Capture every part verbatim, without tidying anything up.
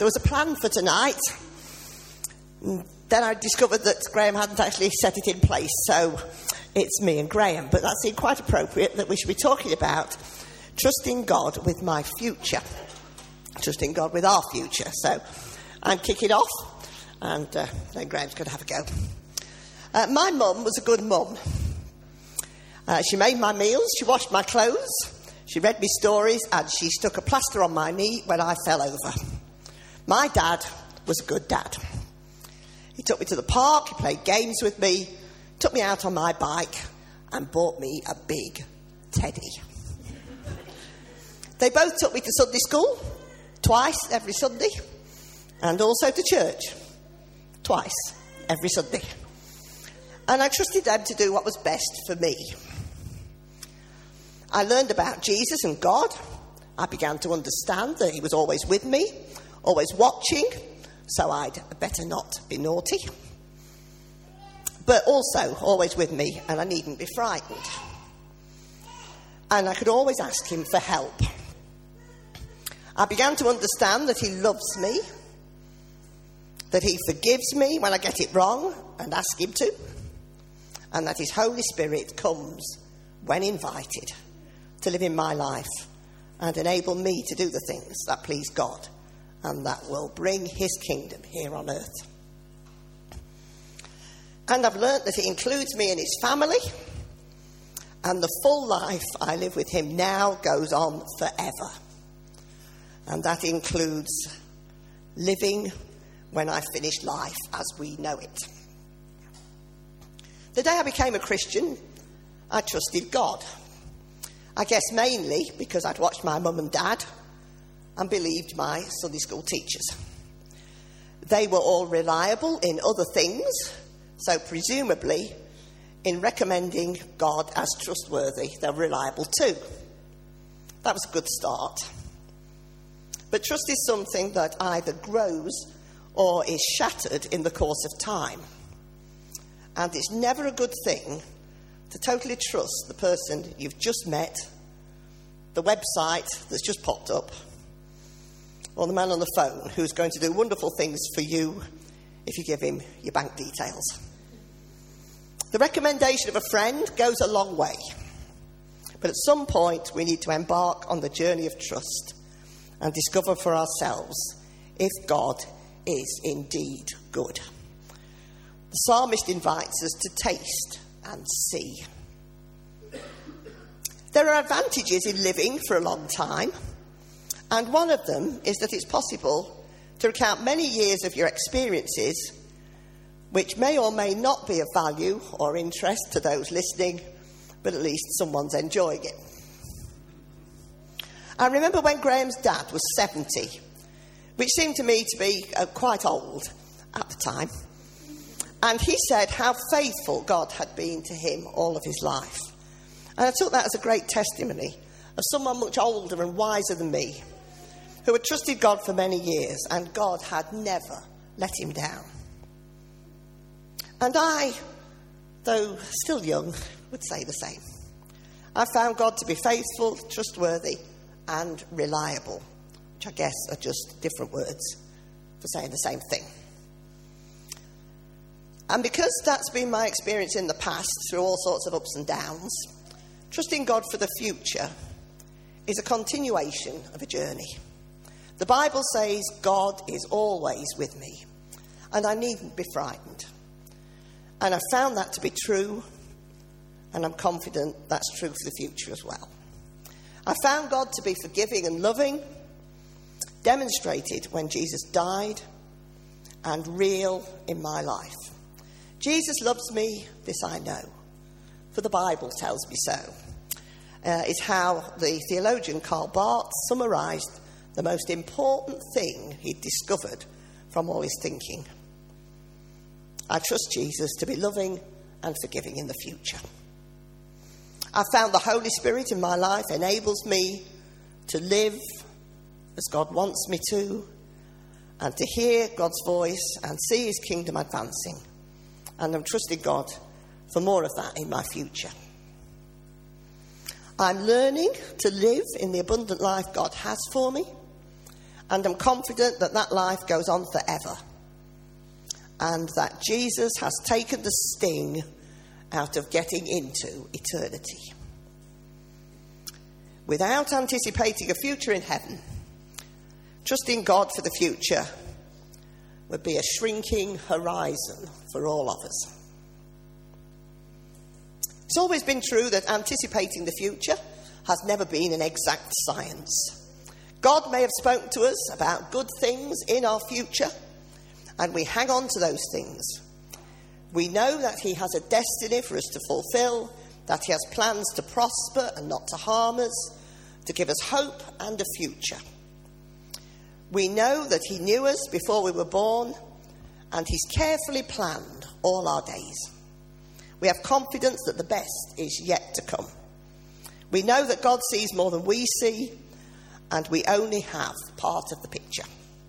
there was a plan for tonight. And then I discovered that Graham hadn't actually set it in place, so it's me and Graham. But that seemed quite appropriate that we should be talking about trusting God with my future. Trusting God with our future. So I'm kicking off, and uh, then Graham's going to have a go. Uh, my mum was a good mum. Uh, she made my meals, she washed my clothes, she read me stories, and she stuck a plaster on my knee when I fell over. My dad was a good dad. He took me to the park, he played games with me, took me out on my bike, and bought me a big teddy. They both took me to Sunday school, twice every Sunday, and also to church, twice every Sunday. And I trusted them to do what was best for me. I learned about Jesus and God. I began to understand that he was always with me, always watching, so I'd better not be naughty. But also always with me, and I needn't be frightened. And I could always ask him for help. I began to understand that he loves me, that he forgives me when I get it wrong and ask him to, and that his Holy Spirit comes, when invited, to live in my life and enable me to do the things that please God and that will bring his kingdom here on earth. And I've learnt that he includes me in his family, and the full life I live with him now goes on forever. And that includes living when I finish life as we know it. The day I became a Christian, I trusted God. I guess mainly because I'd watched my mum and dad and believed my Sunday school teachers. They were all reliable in other things, so presumably in recommending God as trustworthy, they're reliable too. That was a good start. But trust is something that either grows or is shattered in the course of time. And it's never a good thing to totally trust the person you've just met, the website that's just popped up, or the man on the phone who's going to do wonderful things for you if you give him your bank details. The recommendation of a friend goes a long way, but at some point we need to embark on the journey of trust and discover for ourselves if God is indeed good. The psalmist invites us to taste and see. There are advantages in living for a long time, and one of them is that it's possible to recount many years of your experiences which may or may not be of value or interest to those listening, but at least someone's enjoying it. I remember when Graham's dad was seventy, which seemed to me to be uh, quite old at the time, and he said how faithful God had been to him all of his life. And I took that as a great testimony of someone much older and wiser than me, who had trusted God for many years, and God had never let him down. And I, though still young, would say the same. I found God to be faithful, trustworthy, and reliable, which I guess are just different words for saying the same thing. And because that's been my experience in the past, through all sorts of ups and downs, trusting God for the future is a continuation of a journey. The Bible says God is always with me, and I needn't be frightened. And I found that to be true, and I'm confident that's true for the future as well. I found God to be forgiving and loving, demonstrated when Jesus died, and real in my life. Jesus loves me, this I know, for the Bible tells me so. Uh, is how the theologian Karl Barth summarised the most important thing he'd discovered from all his thinking. I trust Jesus to be loving and forgiving in the future. I found the Holy Spirit in my life enables me to live as God wants me to, and to hear God's voice and see his kingdom advancing. And I'm trusting God for more of that in my future. I'm learning to live in the abundant life God has for me, And I'm confident that that life goes on forever. And that Jesus has taken the sting out of getting into eternity. Without anticipating a future in heaven, trusting God for the future would be a shrinking horizon for all of us. It's always been true that anticipating the future has never been an exact science. God may have spoken to us about good things in our future, and we hang on to those things. We know that he has a destiny for us to fulfill, that he has plans to prosper and not to harm us, to give us hope and a future. We know that he knew us before we were born, and he's carefully planned all our days. We have confidence that the best is yet to come. We know that God sees more than we see, and we only have part of the picture.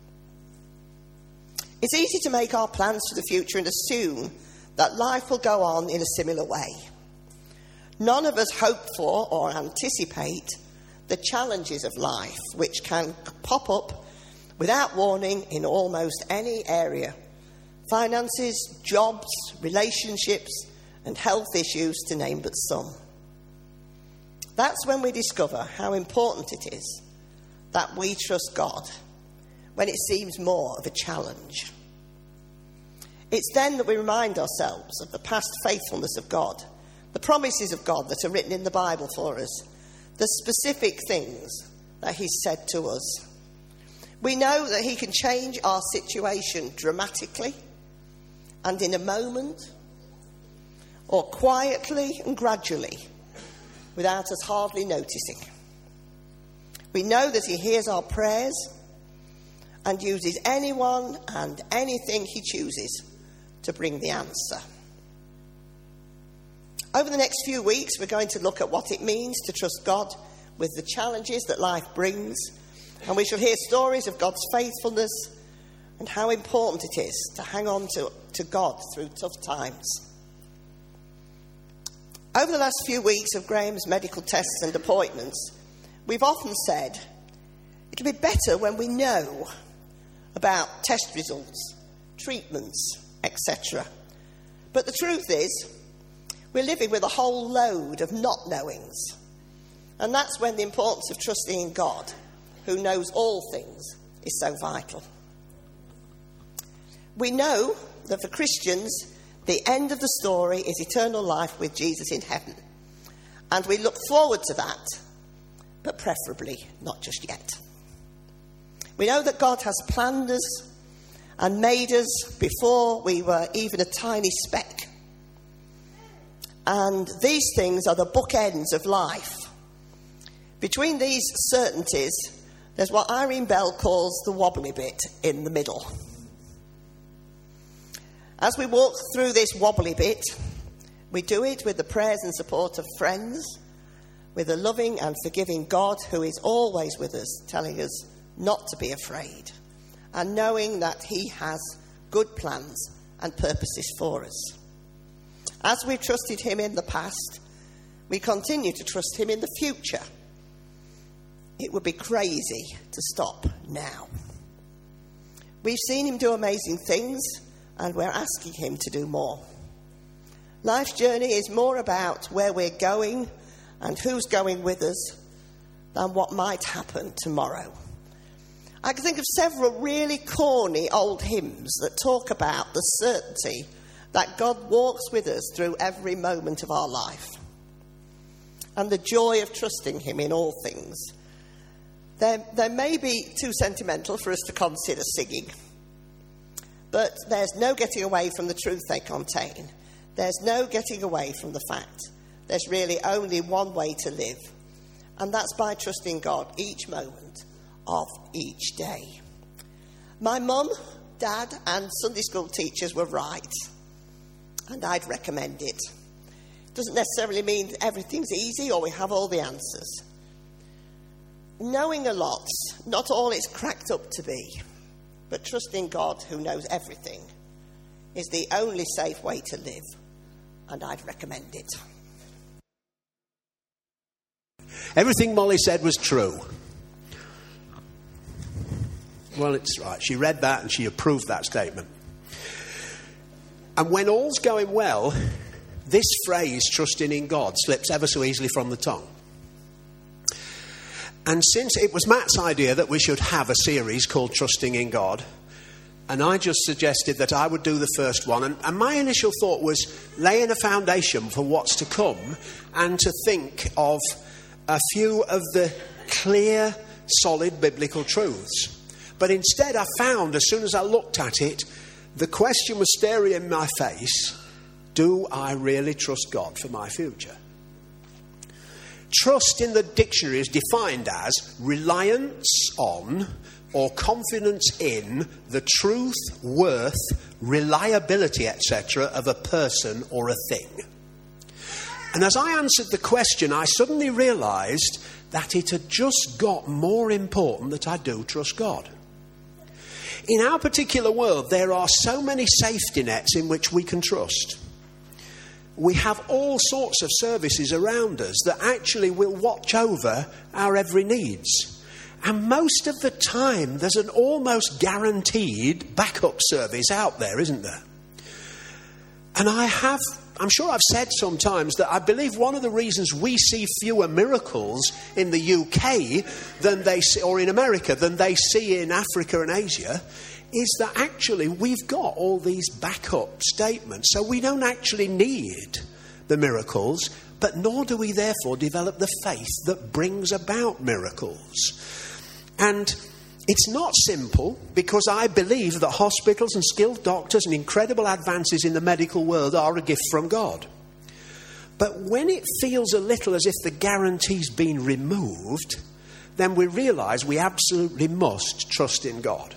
It's easy to make our plans for the future and assume that life will go on in a similar way. None of us hope for or anticipate the challenges of life, which can pop up without warning in almost any area. Finances, jobs, relationships, and health issues, to name but some. That's when we discover how important it is that we trust God when it seems more of a challenge. It's then that we remind ourselves of the past faithfulness of God, the promises of God that are written in the Bible for us, the specific things that he's said to us. We know that he can change our situation dramatically and in a moment, or quietly and gradually, without us hardly noticing. We know that he hears our prayers and uses anyone and anything he chooses to bring the answer. Over the next few weeks, we're going to look at what it means to trust God with the challenges that life brings, and we shall hear stories of God's faithfulness and how important it is to hang on to, to God through tough times. Over the last few weeks of Graham's medical tests and appointments, we've often said it'll be better when we know about test results, treatments, et cetera. But the truth is, we're living with a whole load of not knowings. And that's when the importance of trusting in God, who knows all things, is so vital. We know that for Christians, the end of the story is eternal life with Jesus in heaven. And we look forward to that, but preferably not just yet. We know that God has planned us and made us before we were even a tiny speck. And these things are the bookends of life. Between these certainties, there's what Irene Bell calls the wobbly bit in the middle. As we walk through this wobbly bit, we do it with the prayers and support of friends, with a loving and forgiving God who is always with us, telling us not to be afraid, and knowing that he has good plans and purposes for us. As we've trusted him in the past, we continue to trust him in the future. It would be crazy to stop now. We've seen him do amazing things, and we're asking him to do more. Life's journey is more about where we're going and who's going with us than what might happen tomorrow. I can think of several really corny old hymns that talk about the certainty that God walks with us through every moment of our life, and the joy of trusting him in all things. They're, they may be too sentimental for us to consider singing, but there's no getting away from the truth they contain. There's no getting away from the fact there's really only one way to live, and that's by trusting God each moment of each day. My mum, dad, and Sunday school teachers were right, and I'd recommend it. It doesn't necessarily mean everything's easy or we have all the answers. Knowing a lot, not all it's cracked up to be, but trusting God who knows everything is the only safe way to live, and I'd recommend it. Everything Molly said was true. Well, it's right. She read that and she approved that statement. And when all's going well, this phrase, trusting in God, slips ever so easily from the tongue. And since it was Matt's idea that we should have a series called Trusting in God, and I just suggested that I would do the first one, and, and my initial thought was laying a foundation for what's to come and to think of a few of the clear, solid biblical truths. But instead I found, as soon as I looked at it, the question was staring in my face: do I really trust God for my future? Trust in the dictionary is defined as reliance on or confidence in the truth, worth, reliability, et cetera of a person or a thing. And as I answered the question, I suddenly realised that it had just got more important that I do trust God. In our particular world, there are so many safety nets in which we can trust. We have all sorts of services around us that actually will watch over our every needs. And most of the time, there's an almost guaranteed backup service out there, isn't there? And I have, I'm sure I've said sometimes that I believe one of the reasons we see fewer miracles in the U K than they see, or in America than they see in Africa and Asia, is that actually we've got all these backup statements. So we don't actually need the miracles, but nor do we therefore develop the faith that brings about miracles. And it's not simple, because I believe that hospitals and skilled doctors and incredible advances in the medical world are a gift from God. But when it feels a little as if the guarantee's been removed, then we realise we absolutely must trust in God.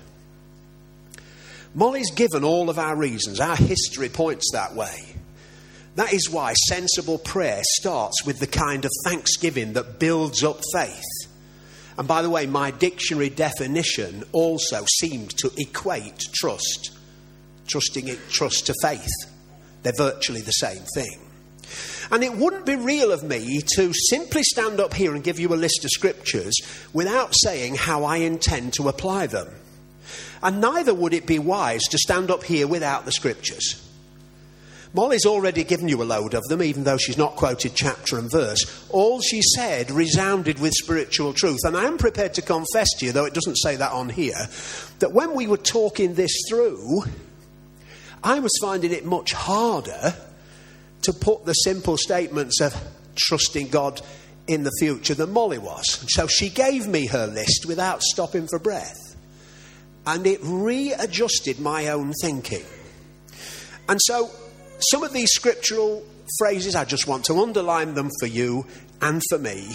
Molly's given all of our reasons. Our history points that way. That is why sensible prayer starts with the kind of thanksgiving that builds up faith. And by the way, my dictionary definition also seemed to equate trust, trusting it, trust to faith. They're virtually the same thing. And it wouldn't be real of me to simply stand up here and give you a list of scriptures without saying how I intend to apply them. And neither would it be wise to stand up here without the scriptures. Molly's already given you a load of them, even though she's not quoted chapter and verse. All she said resounded with spiritual truth. And I am prepared to confess to you, though it doesn't say that on here, that when we were talking this through, I was finding it much harder to put the simple statements of trusting God in the future than Molly was. So she gave me her list without stopping for breath. And it readjusted my own thinking. And so some of these scriptural phrases, I just want to underline them for you and for me.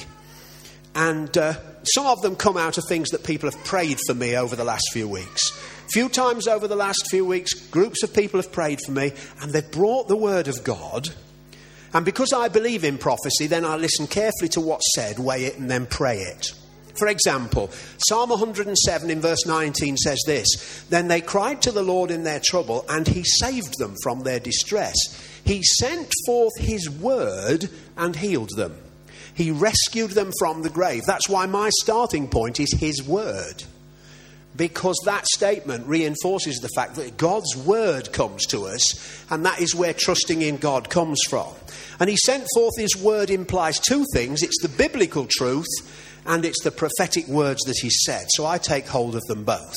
And uh, some of them come out of things that people have prayed for me over the last few weeks. A few times over the last few weeks, groups of people have prayed for me, and they've brought the word of God. And because I believe in prophecy, then I listen carefully to what's said, weigh it, and then pray it. For example, Psalm one hundred seven in verse nineteen says this: "Then they cried to the Lord in their trouble, and he saved them from their distress. He sent forth his word and healed them. He rescued them from the grave." That's why my starting point is his word. Because that statement reinforces the fact that God's word comes to us, and that is where trusting in God comes from. And he sent forth his word implies two things. It's the biblical truth, and it's the prophetic words that he said. So I take hold of them both.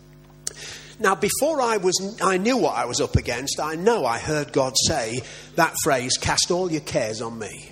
Now, before I was, I knew what I was up against, I know I heard God say that phrase, "Cast all your cares on me."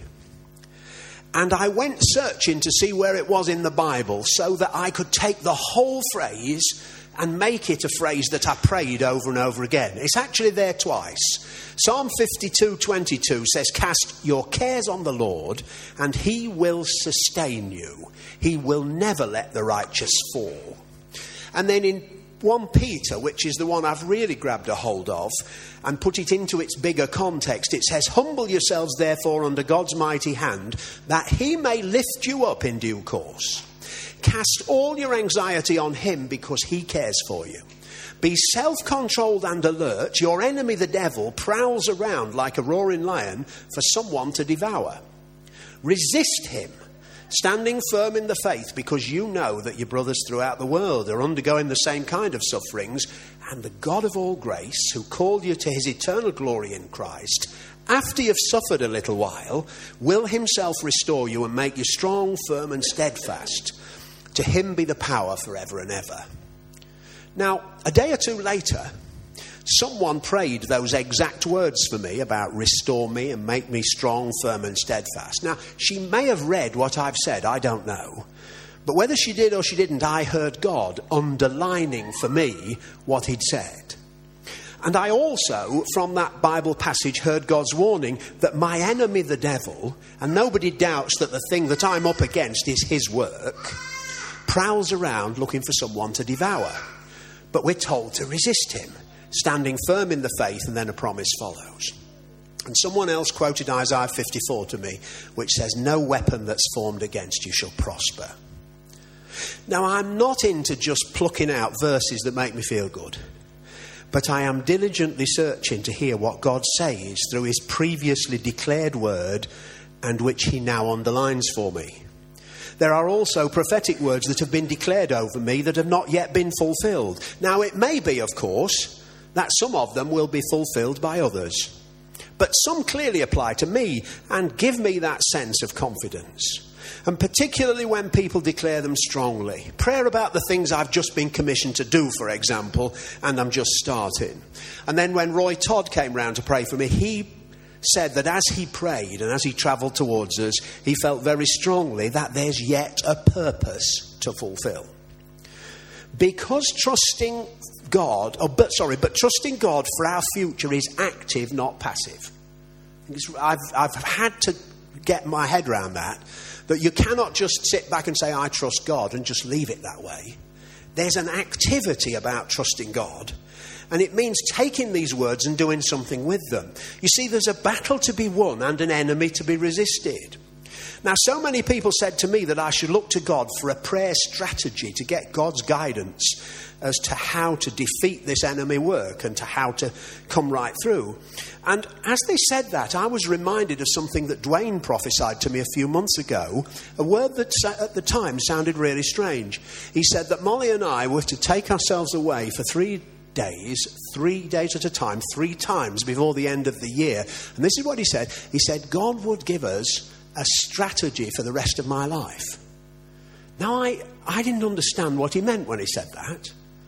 And I went searching to see where it was in the Bible so that I could take the whole phrase and make it a phrase that I prayed over and over again. It's actually there twice. Psalm fifty-two twenty-two says, "Cast your cares on the Lord, and he will sustain you. He will never let the righteous fall." And then in First Peter, which is the one I've really grabbed a hold of and put it into its bigger context, it says, "Humble yourselves therefore under God's mighty hand, that he may lift you up in due course. Cast all your anxiety on him, because he cares for you. Be self-controlled and alert. Your enemy, the devil, prowls around like a roaring lion for someone to devour. Resist him, standing firm in the faith because you know that your brothers throughout the world are undergoing the same kind of sufferings, and the God of all grace, who called you to his eternal glory in Christ, after you've suffered a little while, will himself restore you and make you strong, firm and steadfast. To him be the power forever and ever. Now, a day or two later, someone prayed those exact words for me about restore me and make me strong, firm and steadfast. Now, she may have read what I've said, I don't know. But whether she did or she didn't, I heard God underlining for me what he'd said. And I also, from that Bible passage, heard God's warning that my enemy, the devil, and nobody doubts that the thing that I'm up against is his work, prowls around looking for someone to devour. But we're told to resist him, standing firm in the faith, and then a promise follows. And someone else quoted Isaiah fifty-four to me, which says, no weapon that's formed against you shall prosper. Now, I'm not into just plucking out verses that make me feel good, but I am diligently searching to hear what God says through his previously declared word, and which he now underlines for me. There are also prophetic words that have been declared over me that have not yet been fulfilled. Now, it may be, of course, that some of them will be fulfilled by others. But some clearly apply to me and give me that sense of confidence. And particularly when people declare them strongly. Prayer about the things I've just been commissioned to do, for example, and I'm just starting. And then when Roy Todd came round to pray for me, he said that as he prayed and as he travelled towards us, he felt very strongly that there's yet a purpose to fulfill. Because trusting God, or but sorry, but trusting God for our future is active, not passive. I've, I've had to get my head around that, that you cannot just sit back and say, I trust God, and just leave it that way. There's an activity about trusting God, and it means taking these words and doing something with them. You see, there's a battle to be won and an enemy to be resisted. Now, so many people said to me that I should look to God for a prayer strategy to get God's guidance as to how to defeat this enemy work and to how to come right through. And as they said that, I was reminded of something that Dwayne prophesied to me a few months ago, a word that at the time sounded really strange. He said that Molly and I were to take ourselves away for three days, three days at a time, three times before the end of the year. And this is what he said. He said, God would give us a strategy for the rest of my life. Now, I, I didn't understand what he meant when he said that.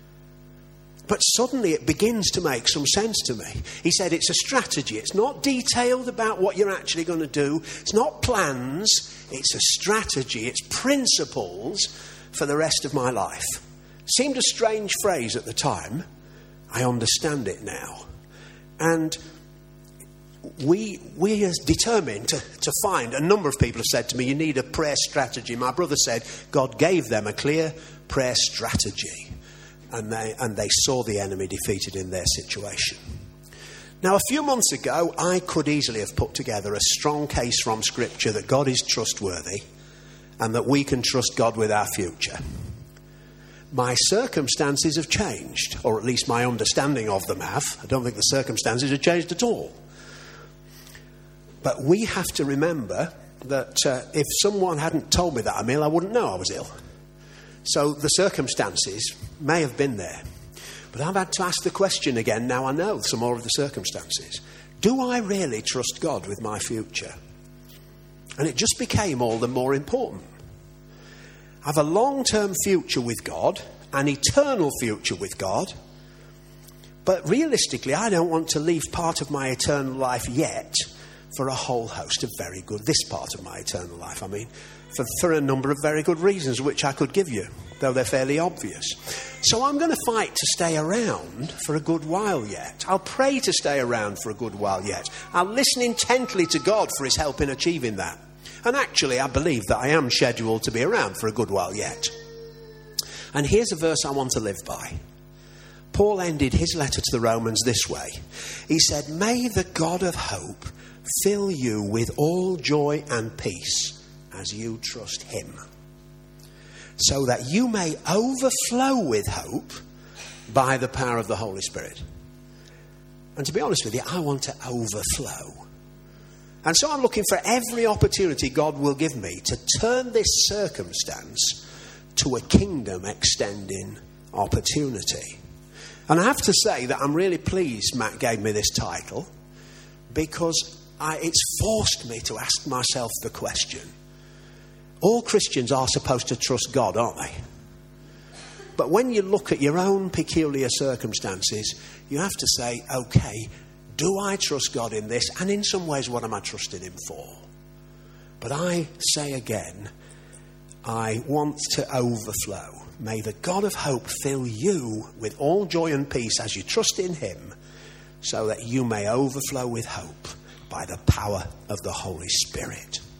But suddenly it begins to make some sense to me. He said it's a strategy. It's not detailed about what you're actually going to do. It's not plans. It's a strategy. It's principles for the rest of my life. Seemed a strange phrase at the time. I understand it now. And we we are determined to, to find, a number of people have said to me, you need a prayer strategy. My brother said God gave them a clear prayer strategy. And they, and they saw the enemy defeated in their situation. Now, a few months ago, I could easily have put together a strong case from Scripture that God is trustworthy and that we can trust God with our future. My circumstances have changed, or at least my understanding of them have. I don't think the circumstances have changed at all. But we have to remember that uh, if someone hadn't told me that I'm ill, I wouldn't know I was ill. So the circumstances may have been there. But I've had to ask the question again, now I know some more of the circumstances. Do I really trust God with my future? And it just became all the more important. I have a long-term future with God, an eternal future with God. But realistically, I don't want to leave part of my eternal life yet for a whole host of very good, this part of my eternal life, I mean, for, for a number of very good reasons, which I could give you, though they're fairly obvious. So I'm going to fight to stay around for a good while yet. I'll pray to stay around for a good while yet. I'll listen intently to God for his help in achieving that. And actually, I believe that I am scheduled to be around for a good while yet. And here's a verse I want to live by. Paul ended his letter to the Romans this way. He said, "May the God of hope fill you with all joy and peace as you trust him, so that you may overflow with hope by the power of the Holy Spirit." And to be honest with you, I want to overflow. And so I'm looking for every opportunity God will give me to turn this circumstance to a kingdom extending opportunity. And I have to say that I'm really pleased Matt gave me this title, because I, it's forced me to ask myself the question. All Christians are supposed to trust God, aren't they? But when you look at your own peculiar circumstances, you have to say, okay, do I trust God in this? And in some ways, what am I trusting him for? But I say again, I want to overflow. May the God of hope fill you with all joy and peace as you trust in him, so that you may overflow with hope by the power of the Holy Spirit.